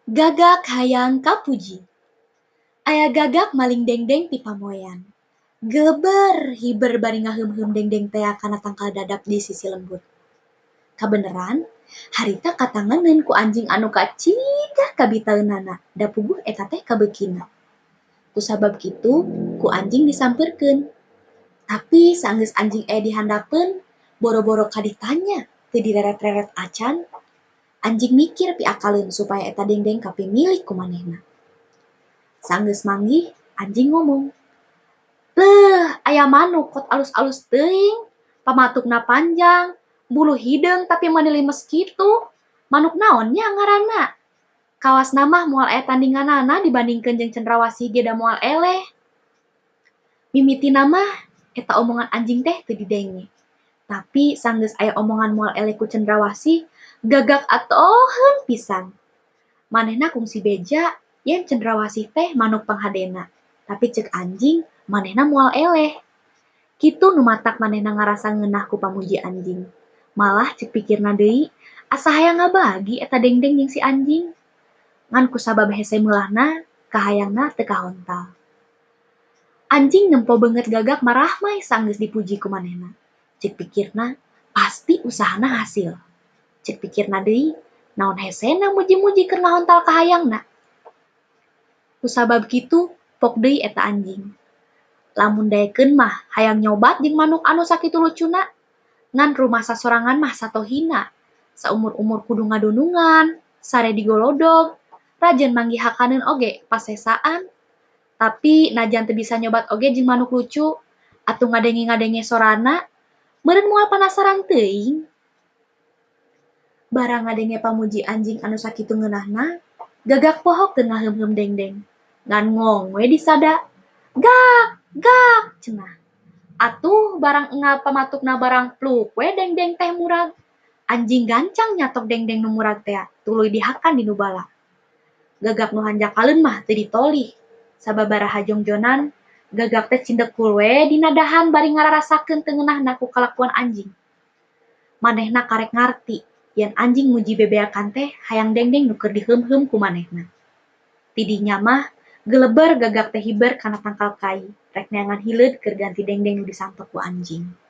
Gagak hayang kapuji. Aya gagak maling dengdeng ti pamoyan. Geleber hiber bari ngaheum-heum dengdeng tea kana tangkal dadap di sisi lembut. Kabeneran, harita katanganeun ku anjing anu kacigah kabitaeunana da puguh eta teh kabeukina. Kusabab kitu, ku anjing disampeurkeun. Tapi saenggeus anjing dihandapeun, boro-boro kaditanya teu direret-reret acan, anjing mikir piakaleun supaya eta dengdeng kapimilik ku manehna. Saenggeus manggih, anjing ngomong, "Leuh, aya manuk kot alus-alus teuing, pamatukna panjang, bulu hideung tapi meunilimes kitu. Manuk naon nya ngaranna? Kawasna mah moal aya tandinganana dibandingkeun jeung cendrawasih ge da moal eleh." Mimitina mah eta omongan anjing teh teu didenge. Tapi saenggeus aya omongan moal eleh ku cendrawasih, gagak atoheun pisan. Manehna kungsi beja yen cendrawasih teh manuk panghadena, tapi ceuk anjing manehna moal eleh. Kitu nu matak manehna ngarasa ngeunah ku pamuji anjing. Malah ceuk pikirna deui, asa hayang ngabagi eta dengdeng jeung si anjing. Ngan kusabab hese meulahna, kahayangna teu kahontal. Anjing nempo beungeut gagak marahmai saenggeus dipuji ku manehna. Ceuk pikirna, pasti usahana hasil. Ceuk pikirna deui, naon hesena muji-muji keur ngahontal kahayangna. Kusabab kitu, pok deui eta anjing. Lamun daekeun mah hayang nyobat jeung manuk anu sakitu lucuna. Ngan rumah sasorangan mah satohina. Saumur-umur kudu ngadunungan, sare digolodog, rajeun manggihakaneun oge pas sesaan. Tapi najan teu bisa nyobat oge jeung manuk lucu, atuh ngadenge-ngadenge sorana, meureun moal panasaran teuing. Barang ngadenge pamuji anjing anu sakitu ngeunahna, gagak pohok keur ngaheum-heum dengdeng. Ngan ngong we disada, "Gak, gak," cenah. Atuh barang engal pamatukna barang pluk we dengdeng teh murag. Anjing gancang nyatok dengdeng nu murag tea, tuluy dihakan di nu bala. Gagak nu hanjakaleun mah teu ditolih. Sababaraha jongjonan, gagak teh cindekul we dina dahan bari ngararasakeun teu ngeunahna ku kalakuan anjing. Manehna karek ngarti yen anjing muji bebeakan teh hayang dengdeng nu keur diheum-heum ku manehna. Ti dinya mah geleber gagak teh hiber kana tangkal kai, rek neangan hileud keur ganti dengdeng nu disampek ku anjing.